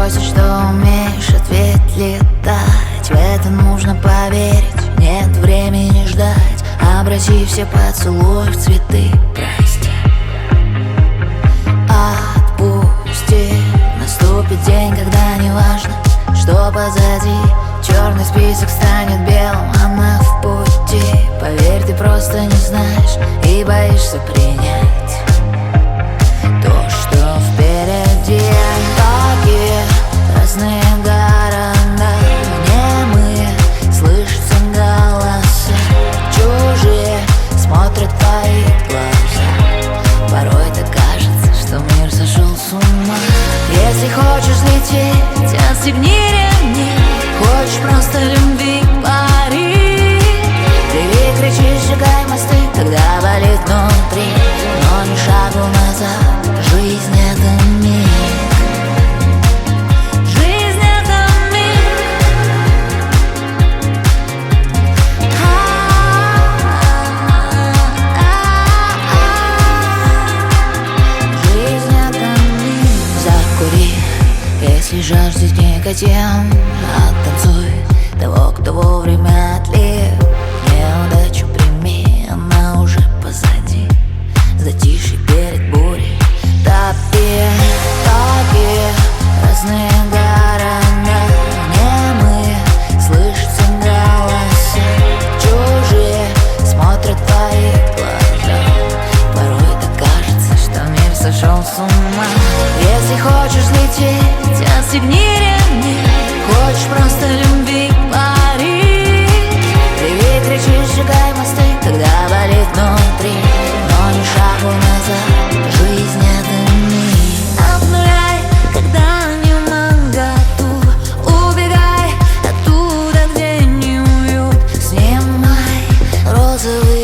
спросят, что умеешь, ответь: летать. В это нужно поверить, нет времени ждать. Обрати все поцелуи в цветы, прости. Отпусти, наступит день, когда не важно, что позади. Черный список станет белым, она в пути. Поверь, ты просто не знаешь и боишься принять то, что впереди. Такие разные города, немые, слышатся голоса чужие, смотрят твои глаза. Порой так кажется, что мир сошел с ума. Если хочешь лететь, отстегни ремни. Хочешь просто любви, пари. Ты кричишь, сжигай мосты, когда болит внутри, но ни шагу назад. Жизнь — это миг. Жизнь — это миг. Жизнь — это миг. Закури, если жаждет никотин. Оттанцуй того, кто вовремя отлив. Неудачу прими, она уже позади. Затишье перед бурей, топи. Такие разные города, немые, слышатся голоса чужие, смотрят твои глаза. Порой так кажется, что мир сошел с ума. Если хочешь лететь, отстегни ремни. Хочешь просто любви, пари. Ты кричишь, сжигай мосты, когда болит внутри, но ни шагу назад. Жизнь — это миг. Обнуляй, когда не моготу. Убегай оттуда, где не уют. Снимай розовый